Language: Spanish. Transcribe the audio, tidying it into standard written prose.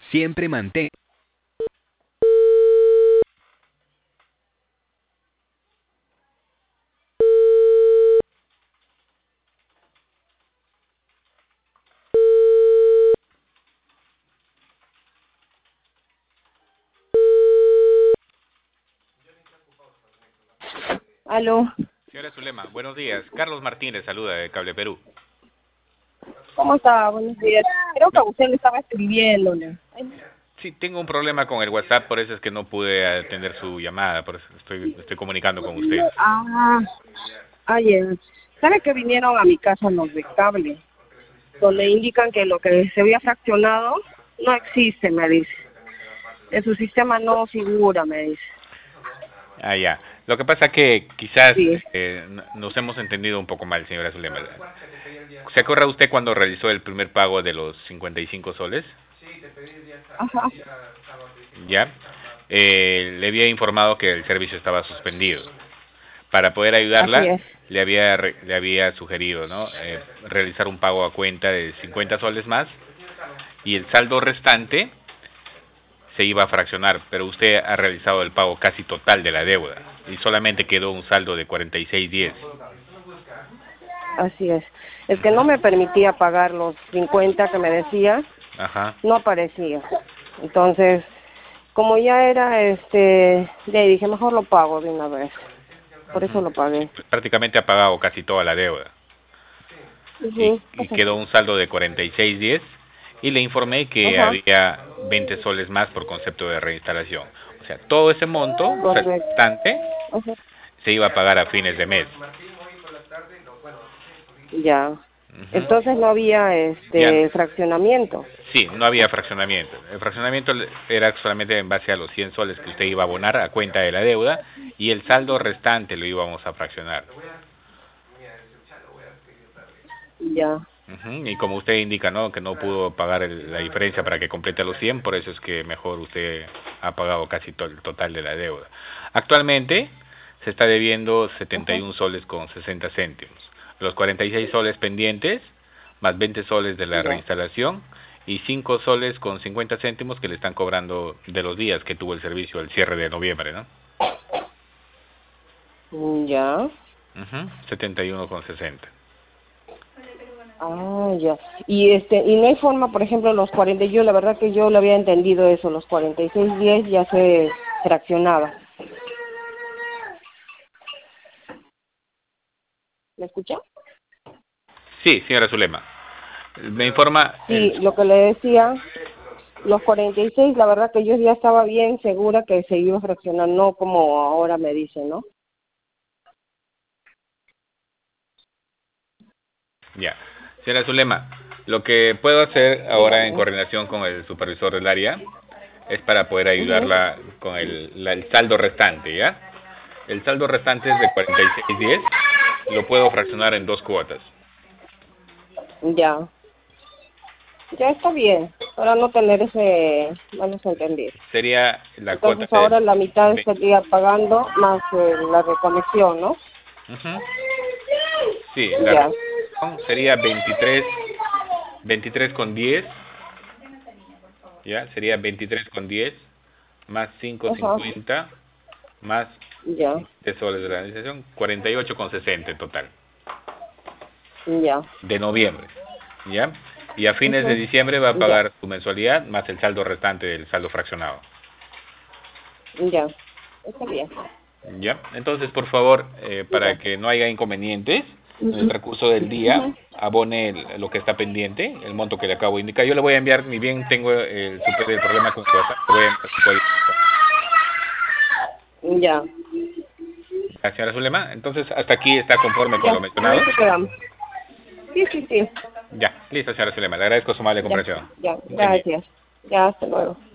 Siempre mantén. Aló, Señora Zulema, buenos días. Carlos Martínez saluda de Cable Perú. ¿cómo está? Buenos días. Creo que a usted le estaba escribiéndole. Sí, tengo un problema con el WhatsApp, por eso es que no pude atender su llamada, por eso estoy comunicando con usted. Ayer, ¿sabe que vinieron a mi casa los de cable? Donde indican que lo que se había fraccionado no existe, me dice. En su sistema no figura, me dice. Ah, ya. Lo que pasa que quizás Sí. nos hemos entendido un poco mal, señora Zulema. ¿Se acuerda usted cuando realizó el primer pago de los 55 soles? Ajá. Ya. Le había informado que el servicio estaba suspendido. Para poder Así ayudarla, es. le había sugerido, ¿no? Realizar un pago a cuenta de 50 soles más y el saldo restante se iba a fraccionar, pero usted ha realizado el pago casi total de la deuda y solamente quedó un saldo de 46.10. Así es. El que no me permitía pagar los 50 que me decía, Ajá. no aparecía. Entonces, como ya era, le dije, mejor lo pago de una vez. Por eso lo Sí, pagué. pues prácticamente ha pagado casi toda la deuda Ujú. y quedó un saldo de 46.10 y le informé que Ajá, había 20 soles más por concepto de reinstalación. O sea, todo ese monto correcto. restante Ajá. se iba a pagar a fines de mes. Ya. Ujú. Entonces no había Ya, fraccionamiento. sí, no había fraccionamiento. El fraccionamiento era solamente en base a los 100 soles que usted iba a abonar a cuenta de la deuda y el saldo restante lo íbamos a fraccionar. Ya. Ujú. Y como usted indica, ¿no? Que no pudo pagar la diferencia para que complete los 100, por eso es que mejor usted ha pagado casi todo el total de la deuda. Actualmente se está debiendo Ajá. 71 soles con 60 céntimos. Los 46 soles pendientes, más 20 soles de la Ya. reinstalación y 5 soles con 50 céntimos que le están cobrando de los días que tuvo el servicio al cierre de noviembre, ¿no? Ya. 71 con 60. Ah, ya. Y no hay forma, por ejemplo, los 40, yo la verdad que yo lo había entendido eso, los 46.10 ya se fraccionaba. ¿Me escucha? Sí, señora Zulema. Me informa Sí, lo que le decía, los 46, la verdad que yo ya estaba bien segura que se iba a fraccionar, no como ahora me dicen, ¿no? Ya. Señora Zulema, lo que puedo hacer ahora en Dígame. coordinación con el supervisor del área es para poder Ujú. ayudarla con el saldo restante, ¿ya? El saldo restante es de 46.10, lo puedo fraccionar en dos cuotas. Ya. Ya está bien, para no tener ese malos entendidos. Sería la cuota Entonces de... ahora la mitad ve- estaría pagando más la reconexión, ¿no? Ujú. Sí, la Ya. reconexión sería 23 con 10, ¿ya? Sería 23 con 10 más Ajá. 5.50 más Ya. de soles de la organización, 48 con 60 en total, Ya. de noviembre, ¿ya? Y a fines de Ujú. diciembre va a Ya. pagar su mensualidad más el saldo restante del saldo fraccionado, Ya. Está bien. ¿ya? Entonces, por favor, para Ya. que no haya inconvenientes, en el Ujú. transcurso del día, Ujú. abone lo que está pendiente, el monto que le acabo de indicar. Yo le voy a enviar, ni bien tengo el problema con WhatsApp, le voy a enviar su código. Ya. ¿Ya, señora Zulema? Entonces, hasta aquí está conforme con Ya. lo En mencionado. eso quedamos. Sí, sí, sí. Ya, listo, señora Zulema. Le agradezco su amable Ya. comprensión. Ya. Buen día. Gracias. Ya, hasta luego.